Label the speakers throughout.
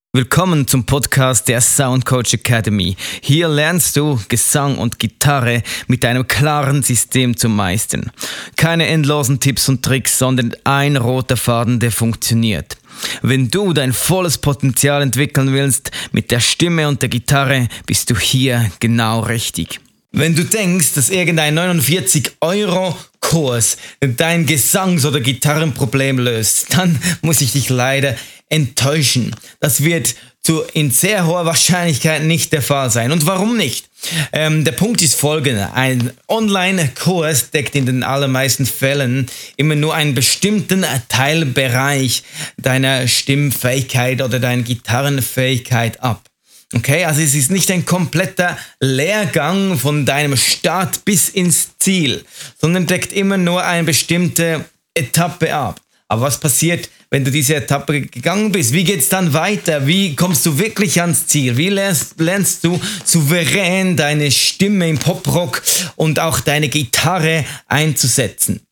Speaker 1: Willkommen zum Podcast der Sound Coach Academy. Hier lernst du Gesang und Gitarre mit einem klaren System zu meistern. Keine endlosen Tipps und Tricks, sondern ein roter Faden, der funktioniert. Wenn du dein volles Potenzial entwickeln willst mit der Stimme und der Gitarre, bist du hier genau richtig. Wenn du denkst, dass irgendein 49-Euro-Kurs dein Gesangs- oder Gitarrenproblem löst, dann muss ich dich leider enttäuschen. Das wird in sehr hoher Wahrscheinlichkeit nicht der Fall sein. Und warum nicht? Der Punkt ist folgender. Ein Online-Kurs deckt in den allermeisten Fällen immer nur einen bestimmten Teilbereich deiner Stimmfähigkeit oder deiner Gitarrenfähigkeit ab. Okay, also es ist nicht ein kompletter Lehrgang von deinem Start bis ins Ziel, sondern deckt immer nur eine bestimmte Etappe ab. Aber was passiert, wenn du diese Etappe gegangen bist? Wie geht's dann weiter? Wie kommst du wirklich ans Ziel? Wie lernst du souverän deine Stimme im Poprock und auch deine Gitarre einzusetzen?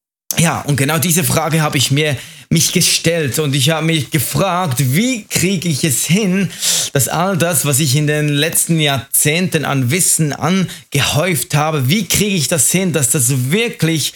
Speaker 1: Ja, und genau diese Frage habe ich mich gestellt und ich habe mich gefragt, wie kriege ich es hin, dass all das, was ich in den letzten Jahrzehnten an Wissen angehäuft habe, wie kriege ich das hin, dass das wirklich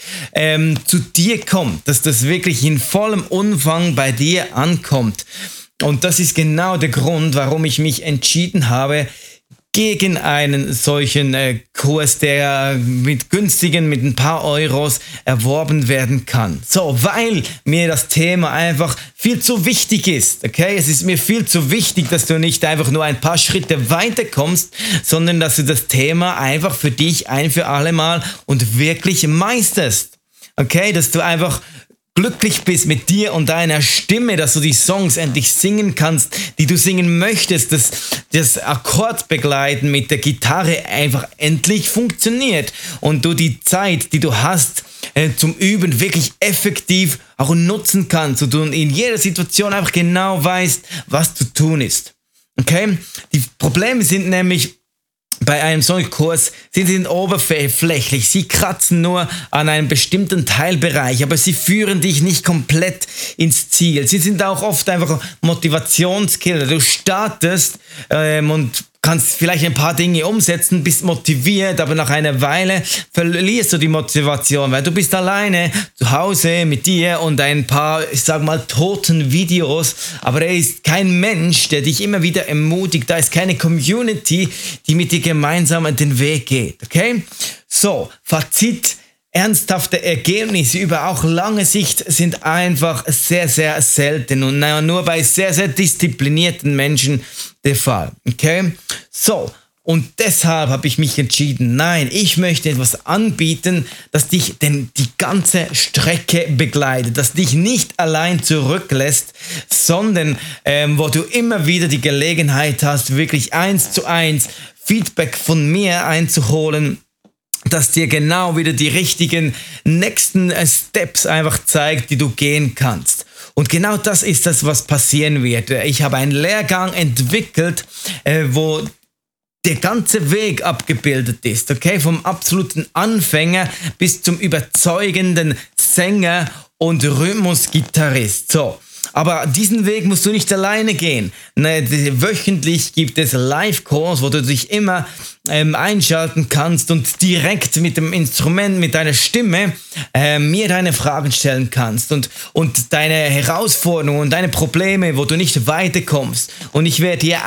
Speaker 1: zu dir kommt, dass das wirklich in vollem Umfang bei dir ankommt. Und das ist genau der Grund, warum ich mich entschieden habe, gegen einen solchen Kurs, der mit ein paar Euros erworben werden kann. So, weil mir das Thema einfach viel zu wichtig ist, okay? Es ist mir viel zu wichtig, dass du nicht einfach nur ein paar Schritte weiterkommst, sondern dass du das Thema einfach für dich ein für alle Mal und wirklich meisterst, okay? Dass du einfach glücklich bist mit dir und deiner Stimme, dass du die Songs endlich singen kannst, die du singen möchtest, dass das Akkordbegleiten mit der Gitarre einfach endlich funktioniert und du die Zeit, die du hast, zum Üben wirklich effektiv auch nutzen kannst und du in jeder Situation einfach genau weißt, was zu tun ist. Okay? Die Probleme sind nämlich, bei einem solchen Kurs sind sie oberflächlich, sie kratzen nur an einem bestimmten Teilbereich, aber sie führen dich nicht komplett ins Ziel. Sie sind auch oft einfach Motivationskiller. Du startest und kannst vielleicht ein paar Dinge umsetzen, bist motiviert, aber nach einer Weile verlierst du die Motivation, weil du bist alleine zu Hause mit dir und ein paar, ich sag mal, toten Videos, aber er ist kein Mensch, der dich immer wieder ermutigt, da ist keine Community, die mit dir gemeinsam den Weg geht, okay? So, Fazit: Ernsthafte Ergebnisse über auch lange Sicht sind einfach sehr, sehr selten und nur bei sehr, sehr disziplinierten Menschen der Fall. Okay? So, und deshalb habe ich mich entschieden, nein, ich möchte etwas anbieten, das dich die ganze Strecke begleitet, das dich nicht allein zurücklässt, sondern wo du immer wieder die Gelegenheit hast, wirklich 1:1 Feedback von mir einzuholen, das dir genau wieder die richtigen nächsten Steps einfach zeigt, die du gehen kannst. Und genau das ist das, was passieren wird. Ich habe einen Lehrgang entwickelt, wo der ganze Weg abgebildet ist, okay? Vom absoluten Anfänger bis zum überzeugenden Sänger und Rhythmusgitarrist. So. Aber diesen Weg musst du nicht alleine gehen. Wöchentlich gibt es Live-Calls, wo du dich immer einschalten kannst und direkt mit dem Instrument, mit deiner Stimme mir deine Fragen stellen kannst und deine Herausforderungen und deine Probleme, wo du nicht weiterkommst. Und ich werde dir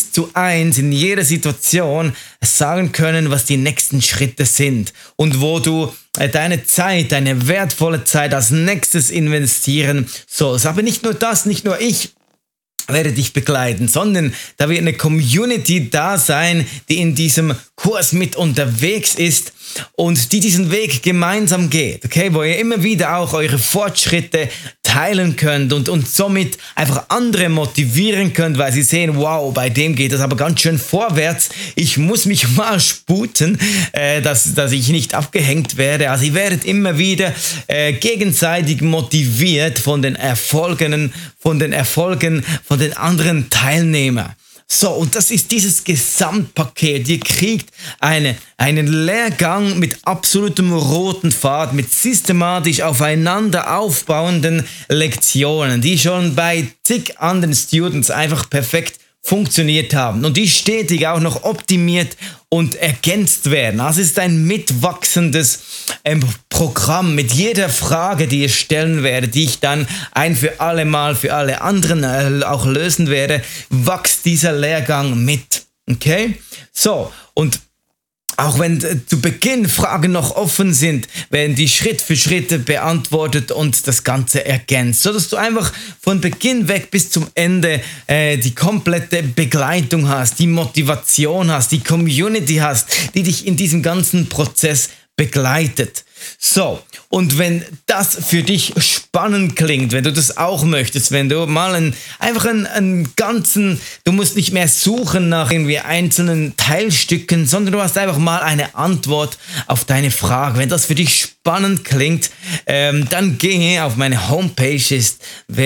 Speaker 1: 1:1 in jeder Situation sagen können, was die nächsten Schritte sind und wo du deine Zeit, deine wertvolle Zeit als nächstes investieren sollst. Aber nicht nur das, nicht nur ich werde dich begleiten, sondern da wird eine Community da sein, die in diesem Kurs mit unterwegs ist und die diesen Weg gemeinsam geht, okay, wo ihr immer wieder auch eure Fortschritte teilen könnt und somit einfach andere motivieren könnt, weil sie sehen, wow, bei dem geht das aber ganz schön vorwärts, ich muss mich mal sputen, dass ich nicht abgehängt werde. Also ihr werdet immer wieder gegenseitig motiviert von den Erfolgen von den anderen Teilnehmern. So, und das ist dieses Gesamtpaket. Ihr kriegt einen Lehrgang mit absolutem roten Faden, mit systematisch aufeinander aufbauenden Lektionen, die schon bei zig anderen Students einfach perfekt funktioniert haben und die stetig auch noch optimiert und ergänzt werden. Also es ist ein mitwachsendes Programm mit jeder Frage, die ihr stellen werdet, die ich dann ein für alle Mal für alle anderen auch lösen werde, wächst dieser Lehrgang mit. Okay? So, und auch wenn zu Beginn Fragen noch offen sind, werden die Schritt für Schritt beantwortet und das Ganze ergänzt, sodass du einfach von Beginn weg bis zum Ende die komplette Begleitung hast, die Motivation hast, die Community hast, die dich in diesem ganzen Prozess begleitet. So, und wenn das für dich spannend klingt, wenn du das auch möchtest, wenn du mal einen ganzen, du musst nicht mehr suchen nach irgendwie einzelnen Teilstücken, sondern du hast einfach mal eine Antwort auf deine Frage. Wenn das für dich spannend klingt, dann geh auf meine Homepage, ist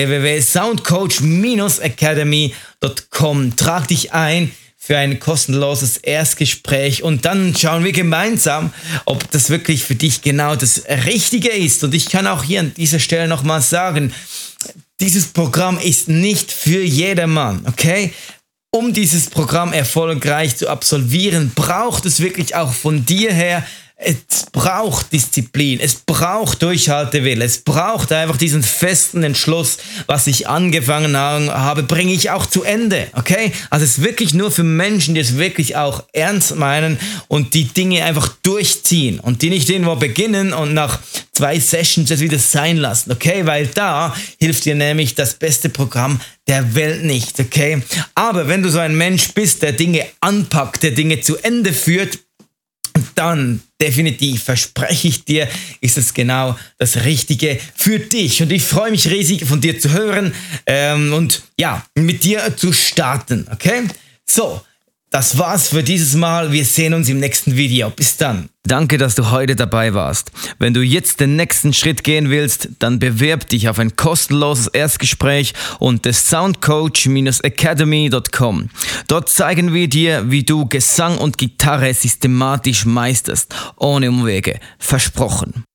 Speaker 1: www.soundcoach-academy.com. Trag dich ein für ein kostenloses Erstgespräch und dann schauen wir gemeinsam, ob das wirklich für dich genau das Richtige ist. Und ich kann auch hier an dieser Stelle nochmal sagen, dieses Programm ist nicht für jedermann, okay? Um dieses Programm erfolgreich zu absolvieren, braucht es wirklich auch von dir her, es braucht Disziplin, es braucht Durchhaltewille, es braucht einfach diesen festen Entschluss, was ich angefangen habe, bringe ich auch zu Ende, okay? Also es ist wirklich nur für Menschen, die es wirklich auch ernst meinen und die Dinge einfach durchziehen und die nicht irgendwo beginnen und nach 2 Sessions es wieder sein lassen, okay? Weil da hilft dir nämlich das beste Programm der Welt nicht, okay? Aber wenn du so ein Mensch bist, der Dinge anpackt, der Dinge zu Ende führt, dann definitiv, verspreche ich dir, ist es genau das Richtige für dich. Und ich freue mich riesig, von dir zu hören und ja, mit dir zu starten. Okay? So, das war's für dieses Mal. Wir sehen uns im nächsten Video. Bis dann. Danke, dass du heute dabei warst. Wenn du jetzt den nächsten Schritt gehen willst, dann bewerb dich auf ein kostenloses Erstgespräch unter soundcoach-academy.com. Dort zeigen wir dir, wie du Gesang und Gitarre systematisch meisterst, ohne Umwege. Versprochen.